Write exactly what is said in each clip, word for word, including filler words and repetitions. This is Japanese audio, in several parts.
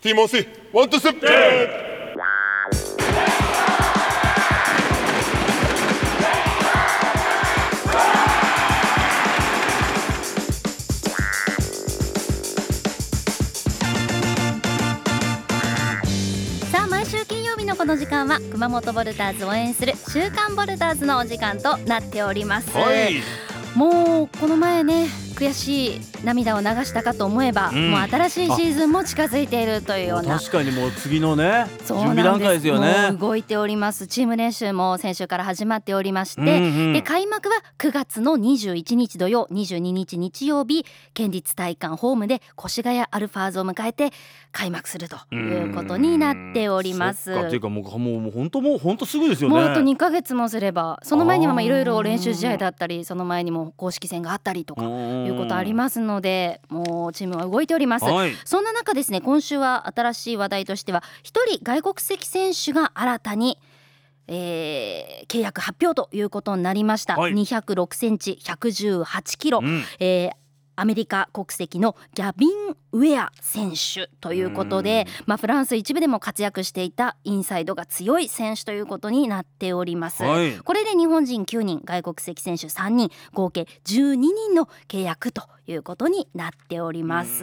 ティモシーワンツーステップ。 さあ毎週金曜日のこの時間は熊本ボルターズを応援する週刊ボルターズのお時間となっております、はい、もうこの前ね悔しい涙を流したかと思えば、うん、もう新しいシーズンも近づいているというような。 確かにもう次のね準備段階ですよね。 もう動いております。チーム練習も先週から始まっておりまして、うんうん、で開幕はくがつのにじゅういちにち土曜、にじゅうににち日曜日、県立体育館ホームで越谷アルファーズを迎えて開幕するということになっております。 そっかというかもうもう本当もう本当すぐですよね。 もうあとにかげつもすれば、その前にはいろいろ練習試合だったり、その前にも公式戦があったりとかいうことありますので、もうチームは動いております、はい、そんな中ですね、今週は新しい話題としてはひとり外国籍選手が新たに、えー、契約発表ということになりました、はい、にひゃくろくセンチひゃくじゅうはちキロ、うんえーアメリカ国籍のギャビン・ウェア選手ということで、まあ、フランス一部でも活躍していたインサイドが強い選手ということになっております、はい、これで日本人きゅうにん、外国籍選手さんにん、合計じゅうににんの契約ということになっております。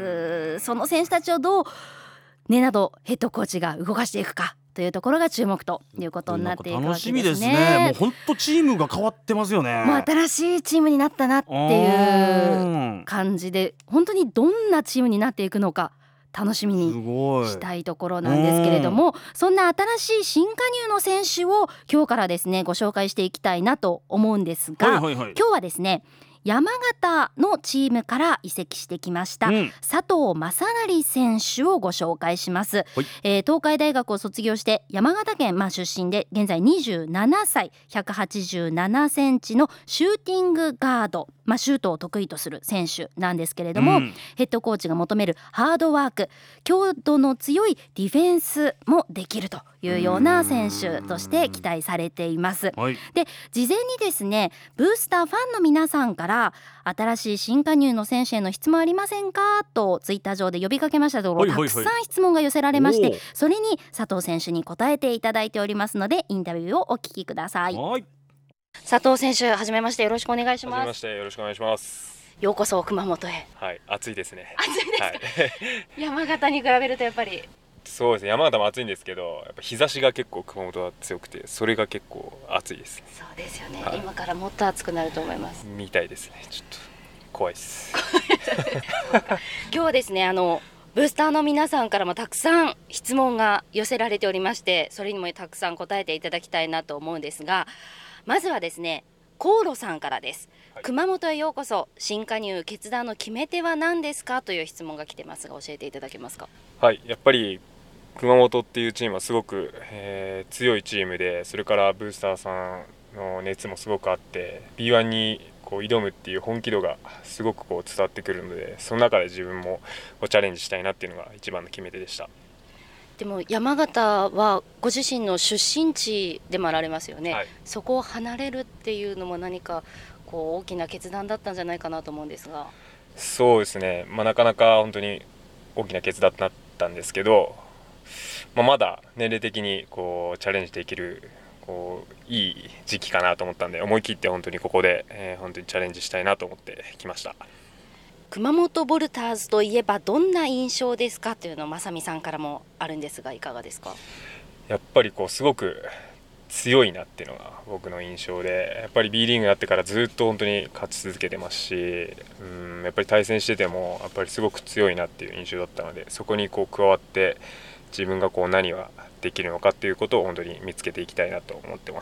その選手たちをどうネナドヘッドコーチが動かしていくかというところが注目ということになっていくわけですね。 楽しみですね。もう本当チームが変わってますよね。 もう新しいチームになったなっていう感じで、本当にどんなチームになっていくのか楽しみにしたいところなんですけれども、そんな新しい新加入の選手を今日からですねご紹介していきたいなと思うんですが、はいはいはい、今日はですね山形のチームから移籍してきました、うん、佐藤正成選手をご紹介します、はいえー、東海大学を卒業して山形県、まあ、出身で現在にじゅうななさい、ひゃくはちじゅうななセンチのシューティングガード、まあ、シュートを得意とする選手なんですけれども、うん、ヘッドコーチが求めるハードワーク、強度の強いディフェンスもできるというような選手として期待されています、はい、で事前にですねブースターファンの皆さんから新しい新加入の選手への質問ありませんかとツイッター上で呼びかけましたところ、はいはいはい、たくさん質問が寄せられまして、それに佐藤選手に答えていただいておりますのでインタビューをお聞きください。はい、佐藤選手、はじめましてよろしくお願いします。 はじめまして、よろしくお願いします。 ようこそ熊本へ。 はい、暑いですね。 暑いですか、はい、山形に比べるとやっぱり。 そうですね、山形も暑いんですけど、やっぱ日差しが結構熊本は強くて、それが結構暑いです。 そうですよね、はい、今からもっと暑くなると思います。 みたいですね。ちょっと怖いです今日はですね、あのブースターの皆さんからもたくさん質問が寄せられておりまして、それにもたくさん答えていただきたいなと思うんですが、まずはですねコーロさんからです、はい、熊本へようこそ、新加入決断の決め手は何ですかという質問が来てますが、教えていただけますか。 はい、やっぱり熊本っていうチームはすごく、えー、強いチームで、それからブースターさんの熱もすごくあって ビーワン にこう挑むっていう本気度がすごくこう伝わってくるので、その中で自分もチャレンジしたいなっていうのが一番の決め手でした。 でも山形はご自身の出身地でもあられますよね、はい、そこを離れるっていうのも何かこう大きな決断だったんじゃないかなと思うんですが。 そうですね、まあ、なかなか本当に大きな決断だったんですけど、まあ、まだ年齢的にこうチャレンジできるこういい時期かなと思ったんで、思い切って本当にここで、えー、本当にチャレンジしたいなと思ってきました。 熊本ボルターズといえばどんな印象ですかというのを正美さんからもあるんですが、いかがですか。 やっぱりこうすごく強いなっていうのが僕の印象で、やっぱり B リーグになってからずっと本当に勝ち続けてますし、うんやっぱり対戦しててもやっぱりすごく強いなっていう印象だったので、そこにこう加わって自分がこう何ができるのかっていうことを本当に見つけていきたいなと思ってます。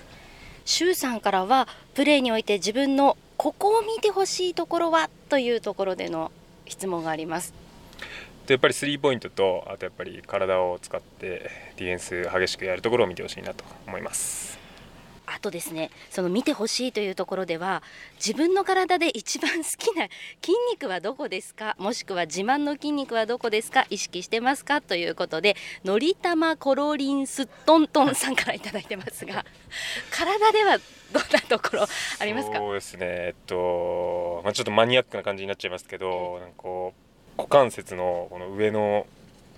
周さんからはプレーにおいて自分のここを見てほしいところはというところでの質問があります。 やっぱりスリーポイントと、あとやっぱり体を使ってディフェンス激しくやるところを見てほしいなと思います。 あとですね、その見てほしいというところでは、自分の体で一番好きな筋肉はどこですか、もしくは自慢の筋肉はどこですか、意識してますかということで、のりたまコロリンストントンさんからいただいてますが体ではどんなところありますか。 そうですね、えっとまあ、ちょっとマニアックな感じになっちゃいますけど、なんかこう股関節のこの上の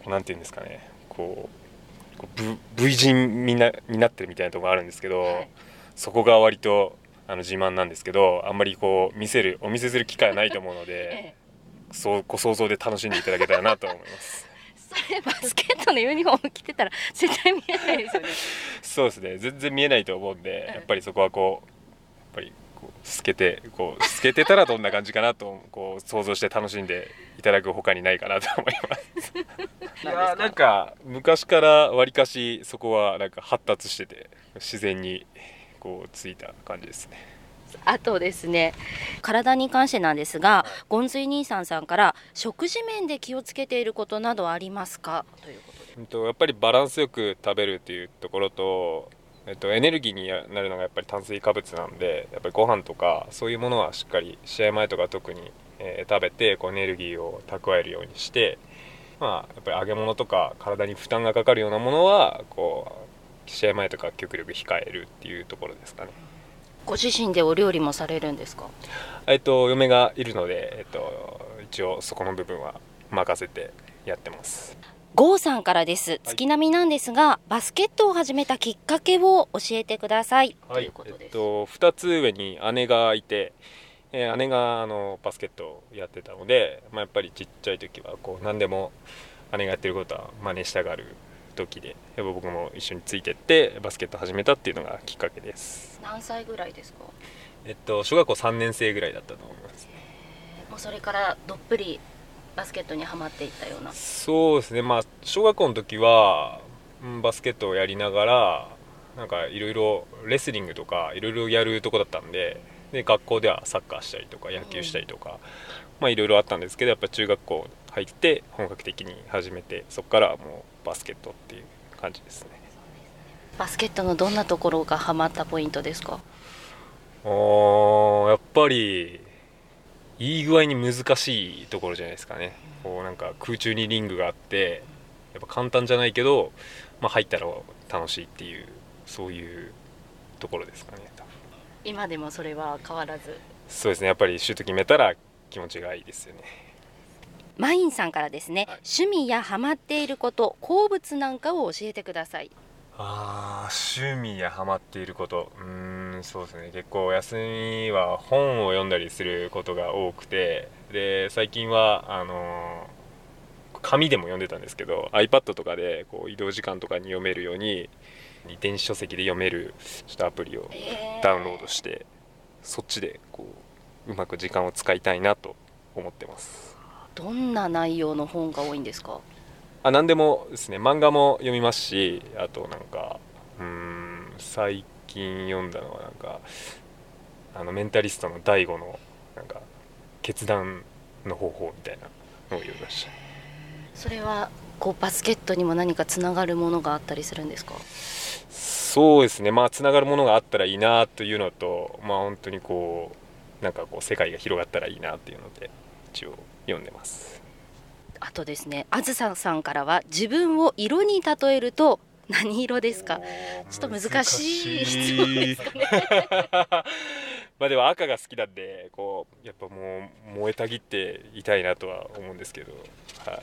なんていうんですかね、こうこう V, V 字に な, になってるみたいなところがあるんですけど、はい、そこが割とあの自慢なんですけど、あんまりこう見せるお見せする機会はないと思うので、ええ、そうご想像で楽しんでいただけたらなと思いますそれバスケットのユニフォーム着てたら絶対見えないですよねそうですね、全然見えないと思うんで、やっぱりそこはこうやっぱりこう透けてこう透けてたらどんな感じかなとこう想像して楽しんでいただく他にないかなと思いますいやなんか昔からわりかしそこはなんか発達してて自然にこうついた感じですね。 あとですね、体に関してなんですが、ゴンズイ兄さんさんから食事面で気をつけていることなどありますかということで、 えっと、やっぱりバランスよく食べるというところと、えっと、エネルギーになるのがやっぱり炭水化物なんで、やっぱりご飯とかそういうものはしっかり試合前とか特に、えー、食べてこうエネルギーを蓄えるようにして、まあ、やっぱり揚げ物とか体に負担がかかるようなものはこう試合前とか極力控えるっていうところですかね。 ご自身でお料理もされるんですか？ えっと、嫁がいるので、えっと、一応そこの部分は任せてやってます。 ゴーさんからです。月並みなんですが、はい、バスケットを始めたきっかけを教えてください、 はい、 ということです。 えっと、ふたつ上に姉がいて、えー、姉があのバスケットをやってたので、まあ、やっぱりちっちゃい時はこう何でも姉がやってることは真似したがる時で、やっぱ僕も一緒についてってバスケットを始めたっていうのがきっかけです。 何歳ぐらいですか？ えっと、小学校さんねん生ぐらいだったと思います。 もうそれからどっぷりバスケットにはまっていったような。 そうですね、まあ小学校の時は、うん、バスケットをやりながらなんかいろいろレスリングとかいろいろやるとこだったんで、で学校ではサッカーしたりとか野球したりとか、うん、まあいろいろあったんですけど、やっぱ中学校入って本格的に始めて、そこからもうバスケットっていう感じですね。 バスケットのどんなところがハマったポイントですか？ おー、やっぱりいい具合に難しいところじゃないですかね。こうなんか空中にリングがあってやっぱ簡単じゃないけど、まあ、入ったら楽しいっていう、そういうところですかね。多分今でもそれは変わらず。 そうですね、やっぱりシュート決めたら気持ちがいいですよね。 マインさんからですね、はい、趣味やハマっていること、好物なんかを教えてください。 あー、趣味やハマっていること、うーん、そうですね、結構休みは本を読んだりすることが多くて、で最近はあのー、紙でも読んでたんですけど iPad とかでこう移動時間とかに読めるように電子書籍で読めるちょっとアプリをダウンロードして、そっちでこううまく時間を使いたいなと思ってます。 どんな内容の本が多いんですか？ あ、何でもですね、漫画も読みますし、あとなんかうーん最近読んだのはなんかあのメンタリストのダイゴのなんか決断の方法みたいなのを読みました。 それはこうバスケットにも何かつながるものがあったりするんですか？ そうですね、まあつながるものがあったらいいなというのと、まあ本当にこうなんかこう世界が広がったらいいなっていうので一応読んでます。 あとですね、あずささんからは自分を色に例えると何色ですか？ちょっと難しい質問ですかねまあでも赤が好きなんで、こうやっぱもう燃えたぎっていたいなとは思うんですけど、はい、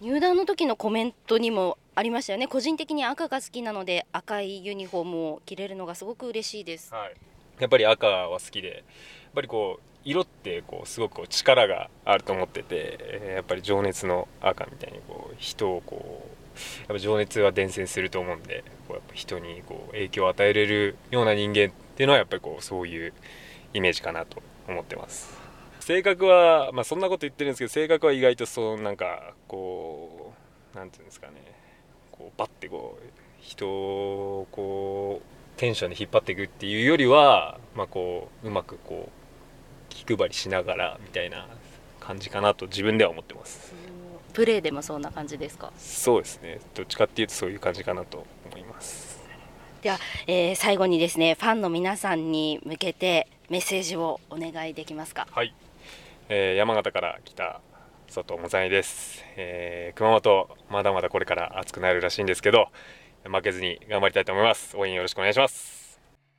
入団の時のコメントにもありましたよね。個人的に赤が好きなので赤いユニフォームを着れるのがすごく嬉しいです、 はい、やっぱり赤は好きで、やっぱりこう色ってこうすごくこう力があると思ってて、やっぱり情熱の赤みたいにこう人をこうやっぱ情熱は伝染すると思うんで、こうやっぱ人にこう影響を与えれるような人間っていうのはやっぱりこうそういうイメージかなと思ってます。性格は、まあ、そんなこと言ってるんですけど、性格は意外とそうなんかこうなんていうんですかね、こうバッてこう人をこうテンションで引っ張っていくっていうよりは、まあ、こううまくこう気配りしながらみたいな感じかなと自分では思ってます。 プレーでもそんな感じですか？ そうですね、どっちかっていうとそういう感じかなと思います。 では、えー、最後にですね、ファンの皆さんに向けてメッセージをお願いできますか？ はい、えー、山形から来た佐藤もざいです、えー、熊本まだまだこれから暑くなるらしいんですけど、負けずに頑張りたいと思います。応援よろしくお願いします。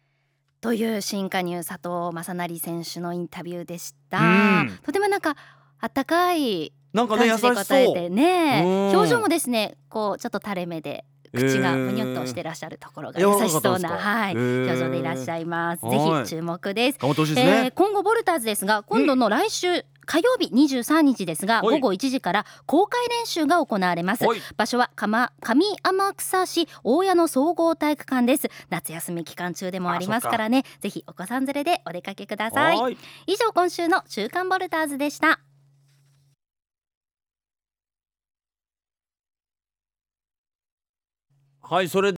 という新加入佐藤正成選手のインタビューでした。とてもなんか温かいなんかね優しそう答えてね、表情もですねこうちょっと垂れ目で口がむにゅっとしてらっしゃるところが優しそうな、はい、表情でいらっしゃいます。ぜひ注目です。 頑張ってほしいですね。 えー、今後ボルターズですが今度の来週火曜日にじゅうさんにちですが午後いちじから公開練習が行われます。場所は上天草市大谷の総合体育館です。夏休み期間中でもありますからね、ぜひお子さん連れでお出かけください。以上今週の週刊ボルターズでした。 はい、それ